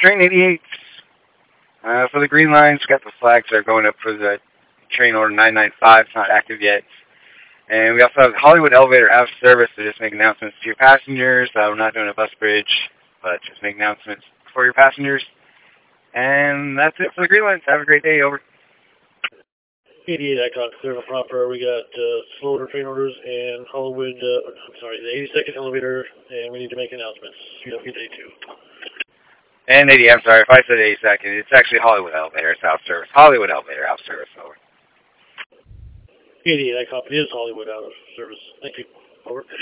Train 88. For the green lines, got the flags that are going up for the train order 995. It's not active yet. And we also have Hollywood Elevator out of service to just make announcements to your passengers. We're not doing a bus bridge, but just make announcements for your passengers. And that's it for the green lines. Have a great day. Over. 88 Icon, clear and proper. We got slow order train orders and Hollywood, the 82nd elevator, and we need to make announcements. Good day too. And 80, I'm sorry, if I said 82nd, it's actually Hollywood Elevator. It's out of service. Hollywood Elevator out of service. Over. 88 Icon, it is Hollywood out of service. Thank you. Over.